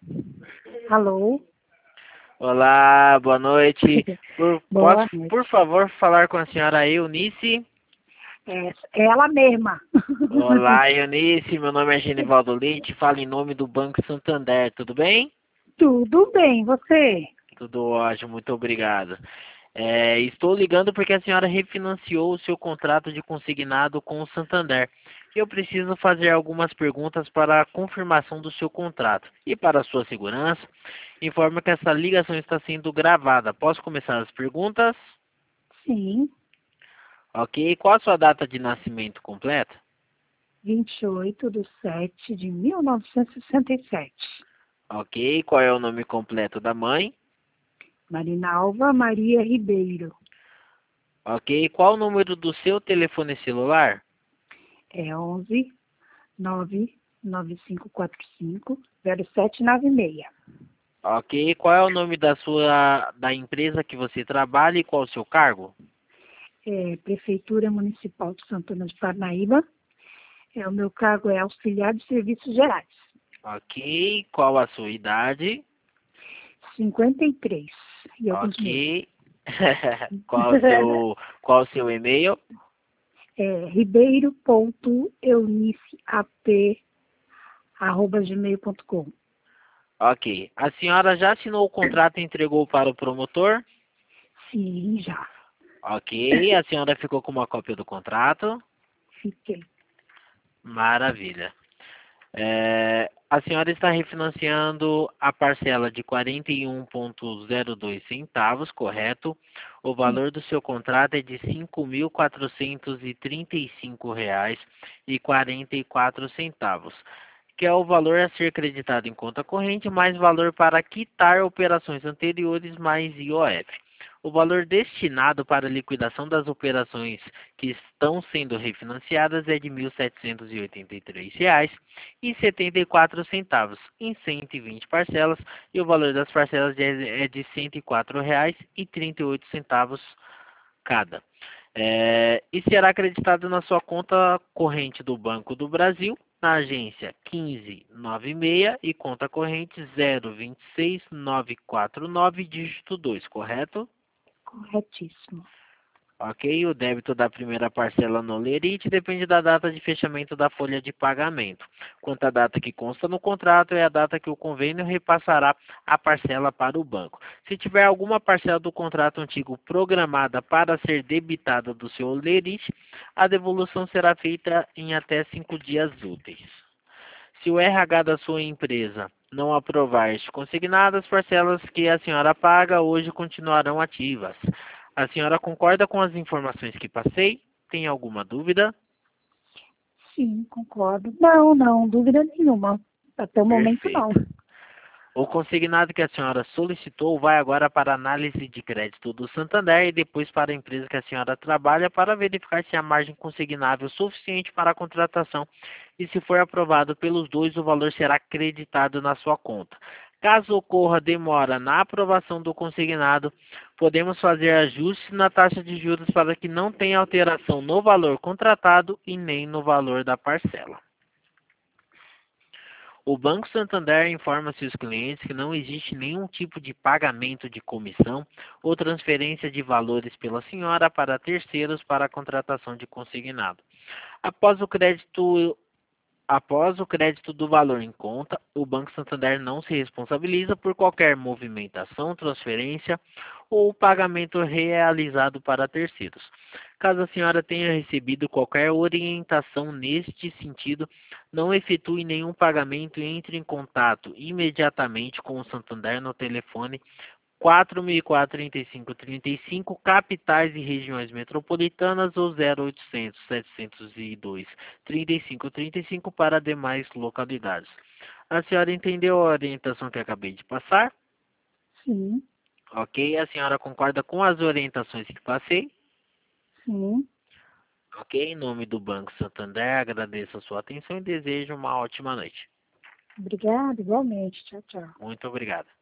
Alô? Olá, boa noite. Boa Posso, noite. por favor, falar com a senhora Eunice? É ela mesma. Olá, Eunice. Meu nome é Genivaldo Leite. Falo em nome do Banco Santander. Tudo bem? Tudo bem, você? Tudo ótimo, muito obrigado. Estou ligando porque a senhora refinanciou o seu contrato de consignado com o Santander. Eu preciso fazer algumas perguntas para a confirmação do seu contrato. E para a sua segurança, informo que essa ligação está sendo gravada. Posso começar as perguntas? Sim, Ok. Qual a sua data de nascimento completa? 28/7/1967. Ok. Qual é o nome completo da mãe? Marinalva Maria Ribeiro. Ok. Qual o número do seu telefone celular? É 11 99545 0796. Ok. Qual é o nome da empresa que você trabalha e qual o seu cargo? Prefeitura Municipal de Santana de Parnaíba. O meu cargo é auxiliar de serviços gerais. Ok. Qual a sua idade? 53 e alguns meses. Ok. Qual o seu e-mail? ribeiro.euniceap@gmail.com. Ok. A senhora já assinou o contrato e entregou para o promotor? Sim, já. Ok. A senhora ficou com uma cópia do contrato? Fiquei. Maravilha. A senhora está refinanciando a parcela de 41,02 centavos, correto? O Sim, valor do seu contrato é de R$ 5.435,44, que é o valor a ser creditado em conta corrente, mais valor para quitar operações anteriores, mais IOF. O valor destinado para a liquidação das operações que estão sendo refinanciadas é de R$ 1.783,74 em 120 parcelas, e o valor das parcelas é de R$ 104,38 cada. E será acreditado na sua conta corrente do Banco do Brasil, na agência 1596 e conta corrente 026949, dígito 2, correto? corretíssimo. Ok, o débito da primeira parcela no lerite depende da data de fechamento da folha de pagamento. Quanto à data que consta no contrato, é a data que o convênio repassará a parcela para o banco. Se tiver alguma parcela do contrato antigo programada para ser debitada do seu lerite, a devolução será feita em até 5 dias úteis. Se o RH da sua empresa não aprovar este consignado, as parcelas que a senhora paga hoje continuarão ativas. A senhora concorda com as informações que passei? Tem alguma dúvida? Sim, concordo. Não, não, dúvida nenhuma. Até o momento, não. Perfeito. O consignado que a senhora solicitou vai agora para a análise de crédito do Santander e depois para a empresa que a senhora trabalha para verificar se há margem consignável suficiente para a contratação, e se for aprovado pelos dois, o valor será creditado na sua conta. Caso ocorra demora na aprovação do consignado, podemos fazer ajustes na taxa de juros para que não tenha alteração no valor contratado e nem no valor da parcela. O Banco Santander informa seus clientes que não existe nenhum tipo de pagamento de comissão ou transferência de valores pela senhora para terceiros para a contratação de consignado. Após o crédito Após o crédito do valor em conta, o Banco Santander não se responsabiliza por qualquer movimentação, transferência ou pagamento realizado para terceiros. Caso a senhora tenha recebido qualquer orientação neste sentido, não efetue nenhum pagamento e entre em contato imediatamente com o Santander no telefone 4004-3535, capitais e regiões metropolitanas, ou 0800-702-3535 para demais localidades. A senhora entendeu a orientação que acabei de passar? Sim, Ok, a senhora concorda com as orientações que passei? sim. Ok, em nome do Banco Santander, agradeço a sua atenção e desejo uma ótima noite. Obrigada, igualmente. Tchau, tchau. Muito obrigado.